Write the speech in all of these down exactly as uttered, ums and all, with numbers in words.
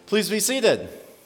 Please be seated.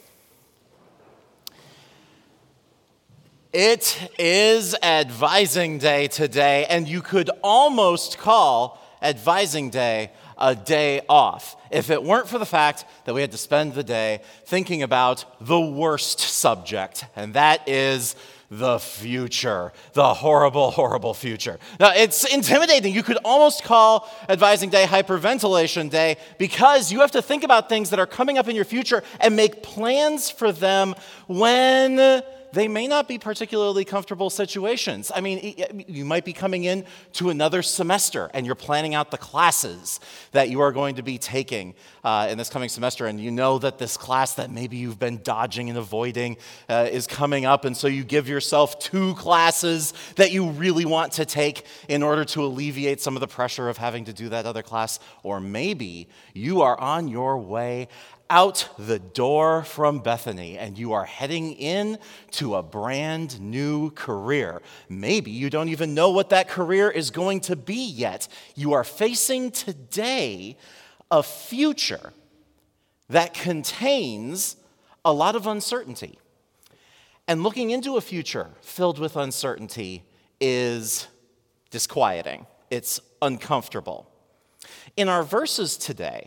It is advising day today, and you could almost call advising day a day off if it weren't for the fact that we had to spend the day thinking about the worst subject, and that is the future, the horrible, horrible future. Now, it's intimidating. You could almost call Advising Day Hyperventilation Day because you have to think about things that are coming up in your future and make plans for them when they may not be particularly comfortable situations. I mean, you might be coming in to another semester and you're planning out the classes that you are going to be taking uh, in this coming semester, and you know that this class that maybe you've been dodging and avoiding uh, is coming up, and so you give yourself two classes that you really want to take in order to alleviate some of the pressure of having to do that other class. Or maybe you are on your way out the door from Bethany, and you are heading in to a brand new career. Maybe you don't even know what that career is going to be yet. You are facing today a future that contains a lot of uncertainty. And looking into a future filled with uncertainty is disquieting. It's uncomfortable. In our verses today,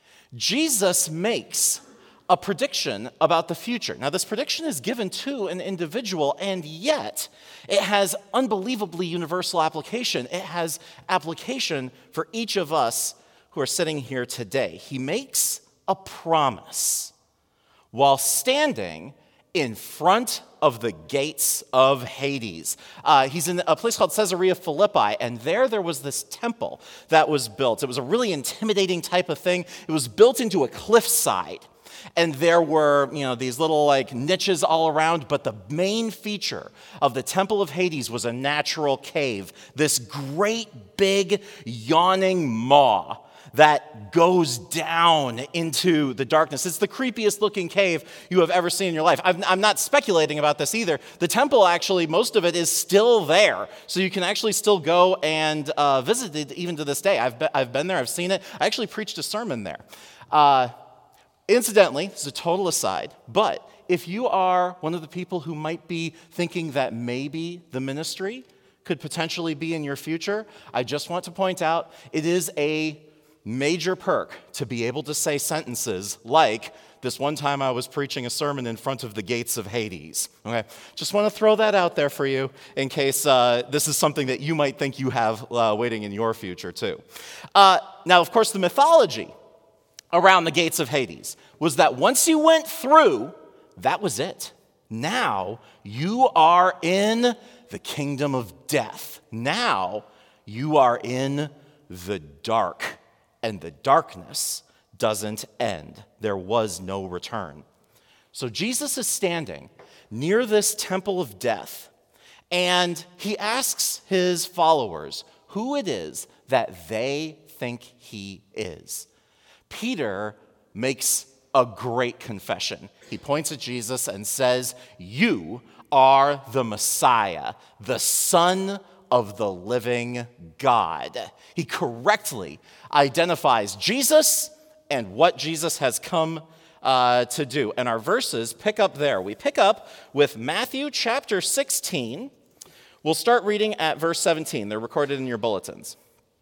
Jesus makes a prediction about the future. Now, this prediction is given to an individual, and yet it has unbelievably universal application. It has application for each of us who are sitting here today. He makes a promise while standing in front of the gates of Hades. Uh, he's in a place called Caesarea Philippi, and there there was this temple that was built. It was a really intimidating type of thing. It was built into a cliffside, and there were, you know, these little like niches all around, but the main feature of the Temple of Hades was a natural cave, this great big yawning maw that goes down into the darkness. It's the creepiest looking cave you have ever seen in your life. I'm, I'm not speculating about this either. The temple, actually, most of it is still there. So you can actually still go and uh, visit it even to this day. I've been, I've been there, I've seen it. I actually preached a sermon there. Uh, incidentally, this is a total aside, but if you are one of the people who might be thinking that maybe the ministry could potentially be in your future, I just want to point out it is a major perk to be able to say sentences like, this one time I was preaching a sermon in front of the gates of Hades. Okay, just want to throw that out there for you in case uh, this is something that you might think you have uh, waiting in your future too. Uh, now, of course, the mythology around the gates of Hades was that once you went through, that was it. Now you are in the kingdom of death. Now you are in the dark. And the darkness doesn't end. There was no return. So Jesus is standing near this temple of death, and he asks his followers who it is that they think he is. Peter makes a great confession. He points at Jesus and says, "You are the Messiah, the Son of the living God." He correctly identifies Jesus and what Jesus has come uh, to do. And our verses pick up there. We pick up with Matthew chapter sixteen. We'll start reading at verse seventeen. They're recorded in your bulletins.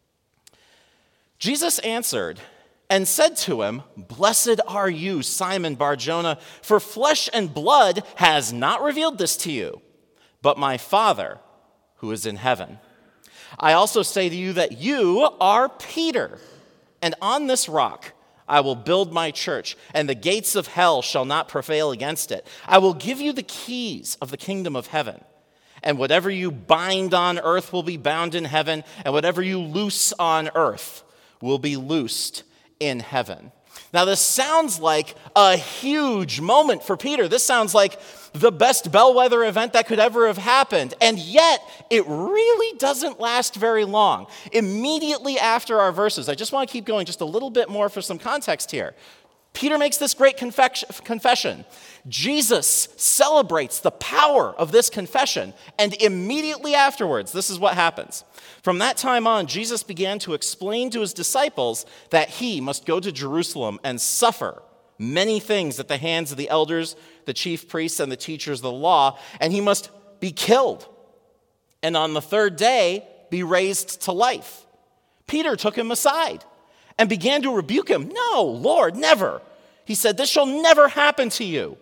Jesus answered and said to him, "Blessed are you, Simon Bar-Jonah, for flesh and blood has not revealed this to you, but my Father who is in heaven. I also say to you that you are Peter, and on this rock I will build my church, and the gates of hell shall not prevail against it. I will give you the keys of the kingdom of heaven, and whatever you bind on earth will be bound in heaven, and whatever you loose on earth will be loosed in heaven." Now, this sounds like a huge moment for Peter. This sounds like the best bellwether event that could ever have happened. And yet, it really doesn't last very long. Immediately after our verses, I just want to keep going just a little bit more for some context here. Peter makes this great confession. Jesus celebrates the power of this confession, and immediately afterwards, this is what happens. From that time on, Jesus began to explain to his disciples that he must go to Jerusalem and suffer many things at the hands of the elders, the chief priests, and the teachers of the law, and he must be killed, and on the third day be raised to life. Peter took him aside and began to rebuke him. No, Lord, never. He said, this shall never happen to you.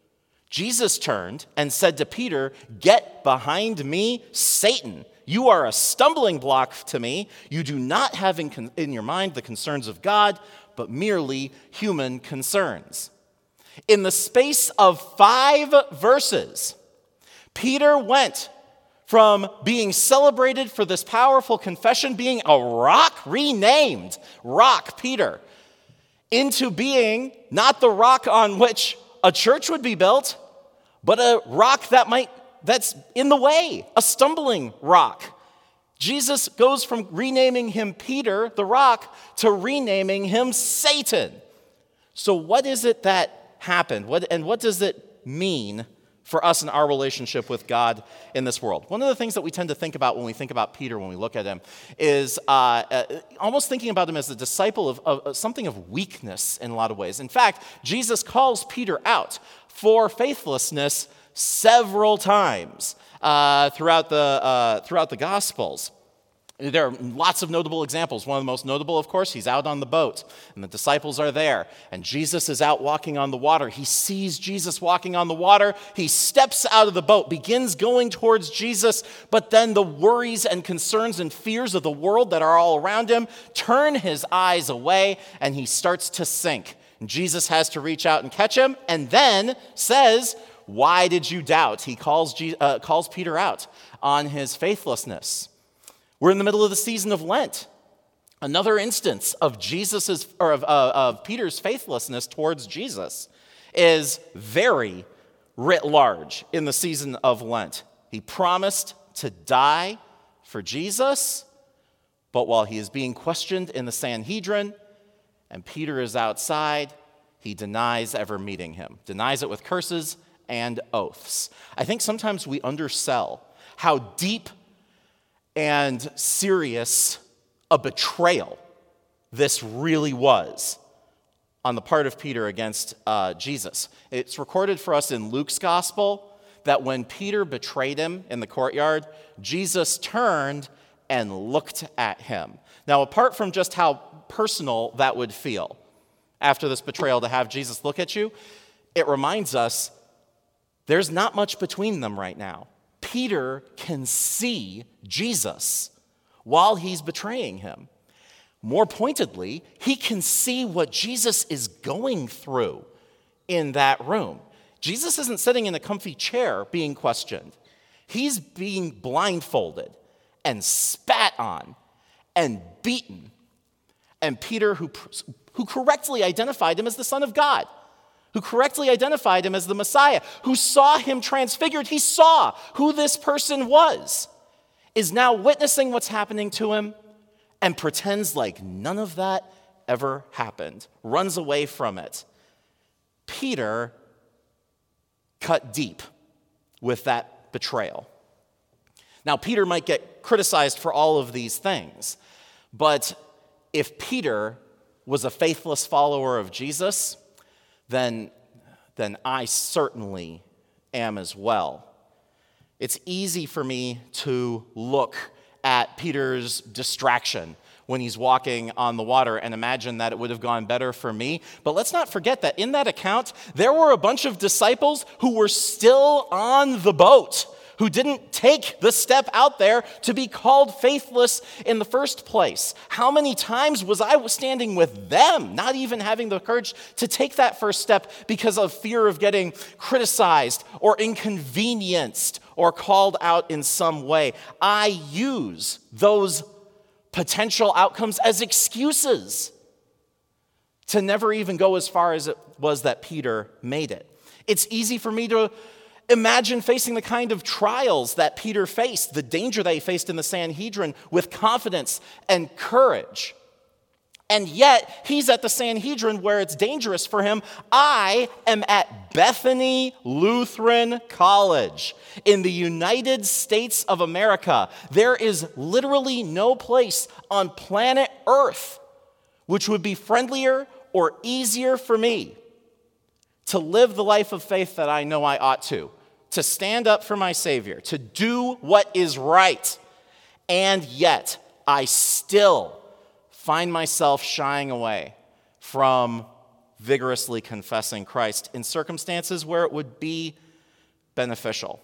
Jesus turned and said to Peter, get behind me, Satan. You are a stumbling block to me. You do not have in, con- in your mind the concerns of God, but merely human concerns. In the space of five verses, Peter went from being celebrated for this powerful confession, being a rock, renamed Rock Peter, into being not the rock on which a church would be built, but a rock that might that's in the way, a stumbling rock. Jesus goes from renaming him Peter, the rock, to renaming him Satan. So what is it that happened? What, and what does it mean for us in our relationship with God in this world? One of the things that we tend to think about when we think about Peter, when we look at him, is uh, uh, almost thinking about him as a disciple of, of, of something of weakness in a lot of ways. In fact, Jesus calls Peter out for faithlessness several times uh, throughout the uh, throughout the Gospels. There are lots of notable examples. One of the most notable, of course, he's out on the boat, and the disciples are there, and Jesus is out walking on the water. He sees Jesus walking on the water. He steps out of the boat, begins going towards Jesus, but then the worries and concerns and fears of the world that are all around him turn his eyes away, and he starts to sink. And Jesus has to reach out and catch him, and then says, why did you doubt? He calls, Je- uh, calls Peter out on his faithlessness. We're in the middle of the season of Lent. Another instance of Jesus's or of, uh, of Peter's faithlessness towards Jesus is very writ large in the season of Lent. He promised to die for Jesus, but while he is being questioned in the Sanhedrin and Peter is outside, he denies ever meeting him, denies it with curses and oaths. I think sometimes we undersell how deep and serious a betrayal this really was on the part of Peter against uh, Jesus. It's recorded for us in Luke's gospel that when Peter betrayed him in the courtyard, Jesus turned and looked at him. Now, apart from just how personal that would feel after this betrayal to have Jesus look at you, it reminds us there's not much between them right now. Peter can see Jesus while he's betraying him. More pointedly, he can see what Jesus is going through in that room. Jesus isn't sitting in a comfy chair being questioned. He's being blindfolded and spat on and beaten. And Peter, who, who correctly identified him as the Son of God, who correctly identified him as the Messiah, who saw him transfigured, he saw who this person was, is now witnessing what's happening to him and pretends like none of that ever happened, runs away from it. Peter cut deep with that betrayal. Now, Peter might get criticized for all of these things, but if Peter was a faithless follower of Jesus, then, then I certainly am as well. It's easy for me to look at Peter's distraction when he's walking on the water and imagine that it would have gone better for me. But let's not forget that in that account, there were a bunch of disciples who were still on the boat, who didn't take the step out there to be called faithless in the first place. How many times was I standing with them, not even having the courage to take that first step because of fear of getting criticized or inconvenienced or called out in some way? I use those potential outcomes as excuses to never even go as far as it was that Peter made it. It's easy for me to imagine facing the kind of trials that Peter faced, the danger that he faced in the Sanhedrin, with confidence and courage. And yet, he's at the Sanhedrin where it's dangerous for him. I am at Bethany Lutheran College in the United States of America. There is literally no place on planet Earth which would be friendlier or easier for me to live the life of faith that I know I ought to, to stand up for my Savior, to do what is right, and yet I still find myself shying away from vigorously confessing Christ in circumstances where it would be beneficial.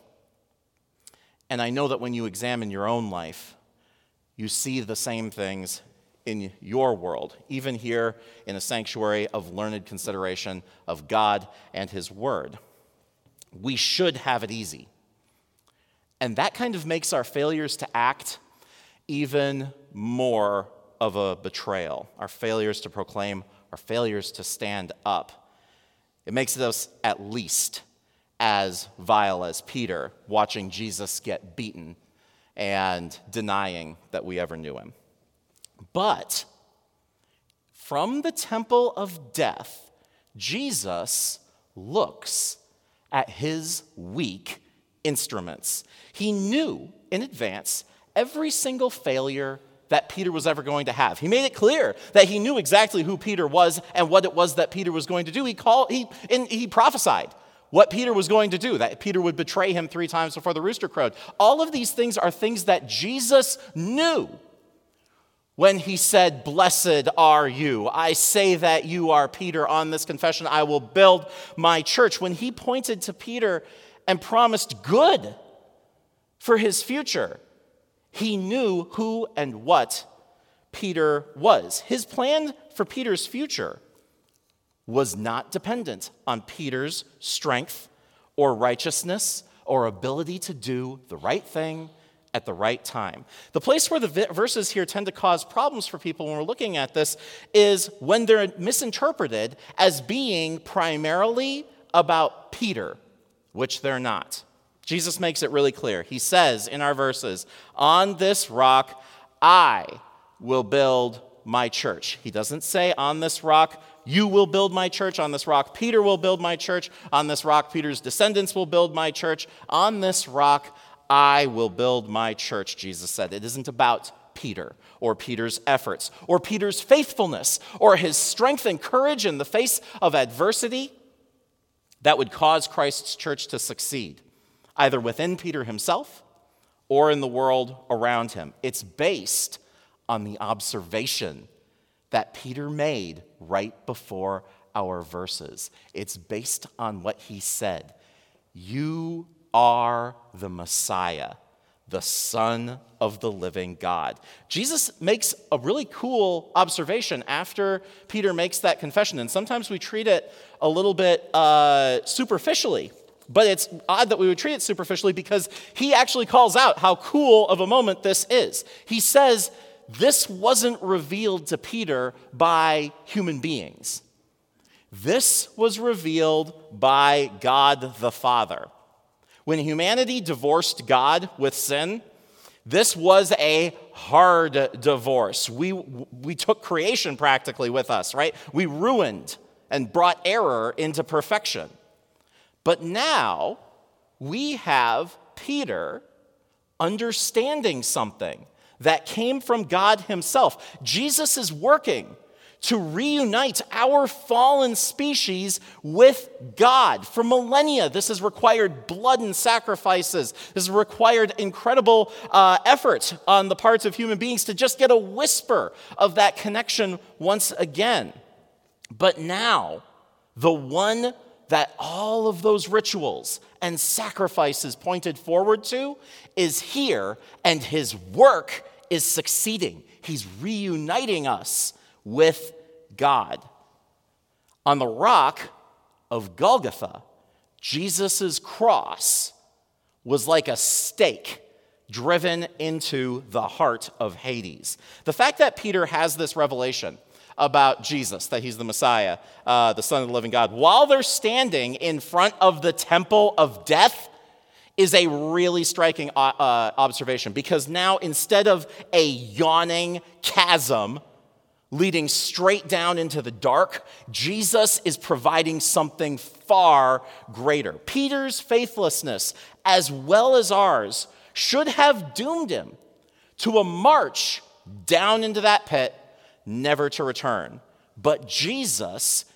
And I know that when you examine your own life, you see the same things in your world, even here in a sanctuary of learned consideration of God and His Word. We should have it easy. And that kind of makes our failures to act even more of a betrayal. Our failures to proclaim, our failures to stand up. It makes us at least as vile as Peter watching Jesus get beaten and denying that we ever knew him. But from the temple of death, Jesus looks at his weak instruments. He knew in advance every single failure that Peter was ever going to have. He made it clear that he knew exactly who Peter was and what it was that Peter was going to do. He called, he, and he prophesied what Peter was going to do, that Peter would betray him three times before the rooster crowed. All of these things are things that Jesus knew when he said, "Blessed are you. I say that you are Peter. On this confession I will build my church." When he pointed to Peter and promised good for his future, he knew who and what Peter was. His plan for Peter's future was not dependent on Peter's strength or righteousness or ability to do the right thing at the right time. The place where the verses here tend to cause problems for people when we're looking at this is when they're misinterpreted as being primarily about Peter, which they're not. Jesus makes it really clear. He says in our verses, "On this rock I will build my church." He doesn't say, "On this rock you will build my church." "On this rock Peter will build my church." "On this rock Peter's descendants will build my church." "On this rock I will build my church," Jesus said. It isn't about Peter or Peter's efforts or Peter's faithfulness or his strength and courage in the face of adversity that would cause Christ's church to succeed, either within Peter himself or in the world around him. It's based on the observation that Peter made right before our verses. It's based on what he said. "You are the Messiah, the Son of the living God." Jesus makes a really cool observation after Peter makes that confession, and sometimes we treat it a little bit uh, superficially. But it's odd that we would treat it superficially because he actually calls out how cool of a moment this is. He says, this wasn't revealed to Peter by human beings. This was revealed by God the Father. When humanity divorced God with sin, this was a hard divorce. We, we took creation practically with us, right? We ruined and brought error into perfection. But now we have Peter understanding something that came from God himself. Jesus is working to reunite our fallen species with God. For millennia, this has required blood and sacrifices. This has required incredible uh, effort on the parts of human beings to just get a whisper of that connection once again. But now, the one that all of those rituals and sacrifices pointed forward to is here, and his work is succeeding. He's reuniting us with God. On the rock of Golgotha, Jesus' cross was like a stake driven into the heart of Hades. The fact that Peter has this revelation about Jesus, that he's the Messiah, uh, the Son of the living God, while they're standing in front of the temple of death, is a really striking uh, uh, observation, because now instead of a yawning chasm leading straight down into the dark, Jesus is providing something far greater. Peter's faithlessness, as well as ours, should have doomed him to a march down into that pit, never to return. But Jesus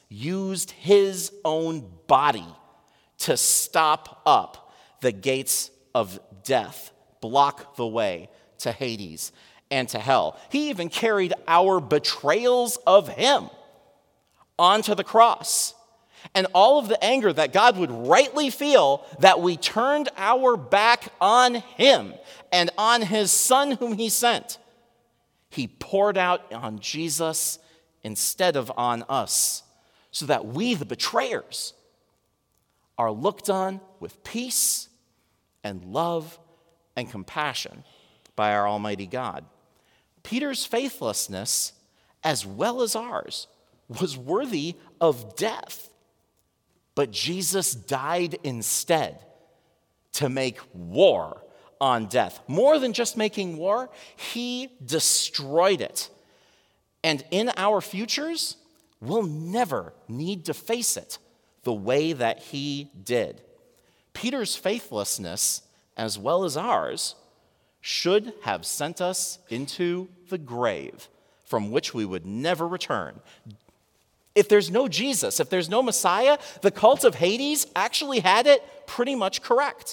used his own body to stop up the gates of death, block the way to Hades and to hell. He even carried our betrayals of him onto the cross. And all of the anger that God would rightly feel that we turned our back on him and on his son whom he sent, he poured out on Jesus instead of on us, so that we, the betrayers, are looked on with peace and love and compassion by our Almighty God. Peter's faithlessness, as well as ours, was worthy of death. But Jesus died instead to make war on death. More than just making war, he destroyed it. And in our futures, we'll never need to face it the way that he did. Peter's faithlessness, as well as ours, should have sent us into the grave from which we would never return. If there's no Jesus, if there's no Messiah, the cult of Hades actually had it pretty much correct.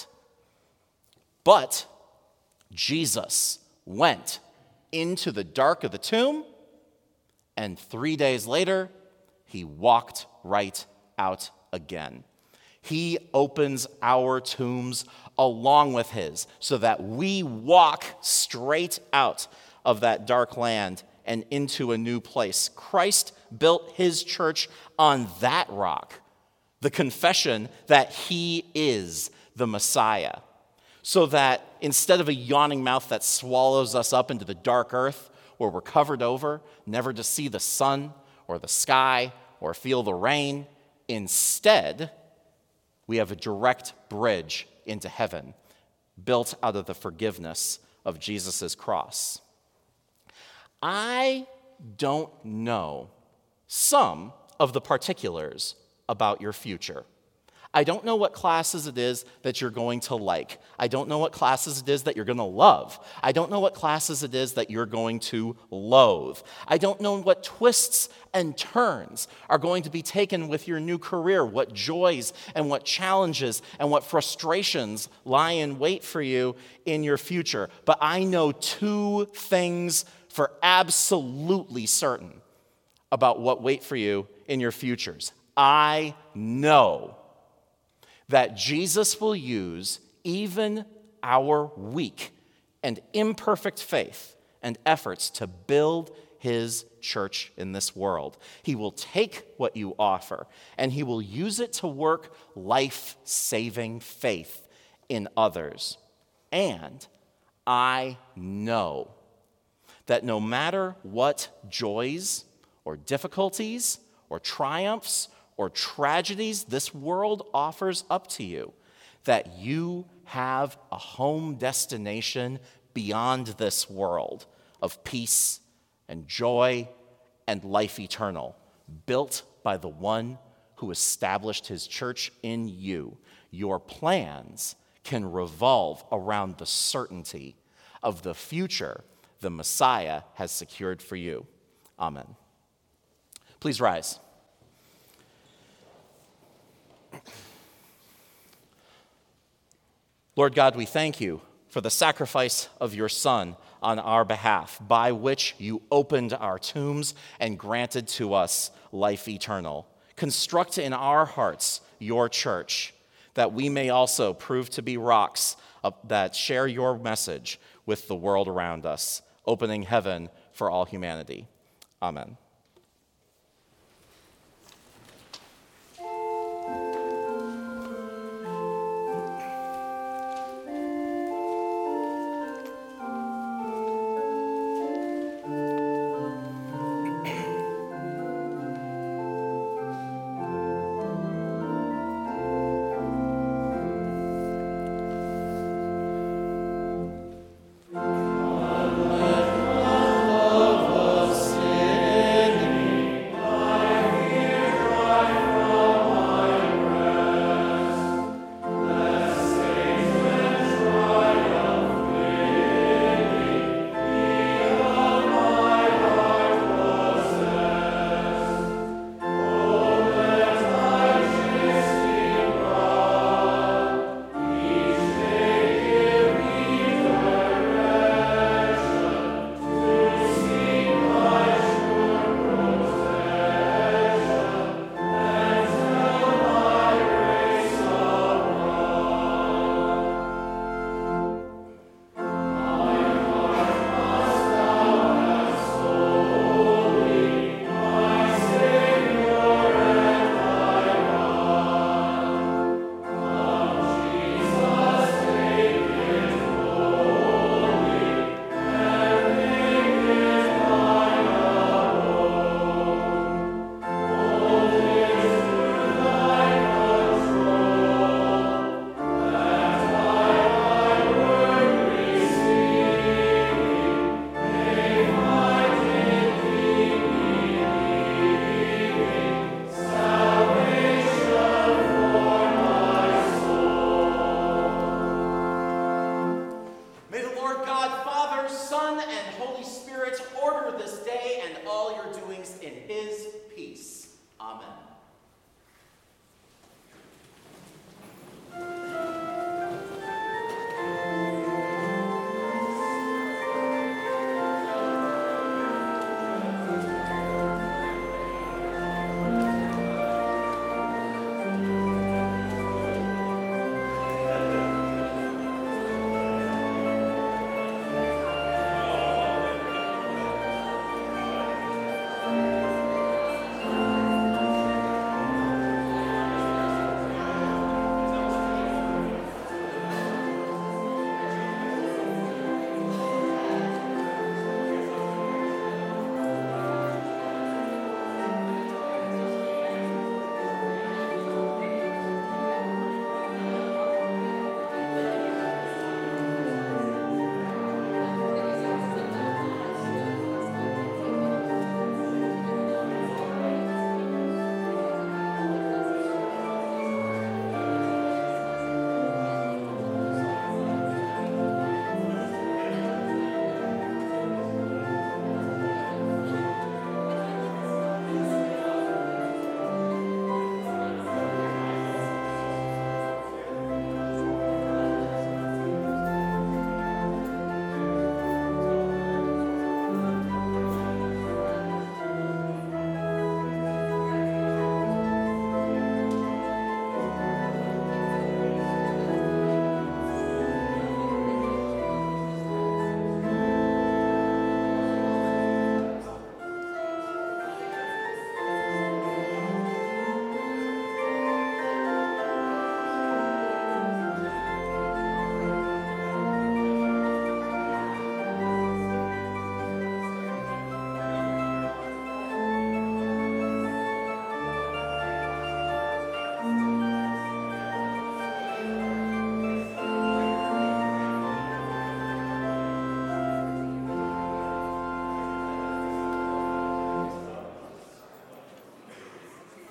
But Jesus went into the dark of the tomb, and three days later, he walked right out again. He opens our tombs along with his, so that we walk straight out of that dark land and into a new place. Christ built his church on that rock, the confession that he is the Messiah, so that instead of a yawning mouth that swallows us up into the dark earth, where we're covered over, never to see the sun or the sky or feel the rain, instead, we have a direct bridge into heaven, built out of the forgiveness of Jesus' cross. I don't know some of the particulars about your future. I don't know what classes it is that you're going to like. I don't know what classes it is that you're going to love. I don't know what classes it is that you're going to loathe. I don't know what twists and turns are going to be taken with your new career, what joys and what challenges and what frustrations lie in wait for you in your future. But I know two things for absolutely certain about what wait for you in your futures. I know that Jesus will use even our weak and imperfect faith and efforts to build his church in this world. He will take what you offer and he will use it to work life-saving faith in others. And I know that no matter what joys or difficulties or triumphs or tragedies this world offers up to you, that you have a home destination beyond this world of peace and joy and life eternal, built by the one who established his church in you. Your plans can revolve around the certainty of the future the Messiah has secured for you. Amen. Please rise. Lord God, we thank you for the sacrifice of your Son on our behalf, by which you opened our tombs and granted to us life eternal. Construct in our hearts your church, that we may also prove to be rocks that share your message with the world around us, opening heaven for all humanity. Amen. Let love us stay. Amen.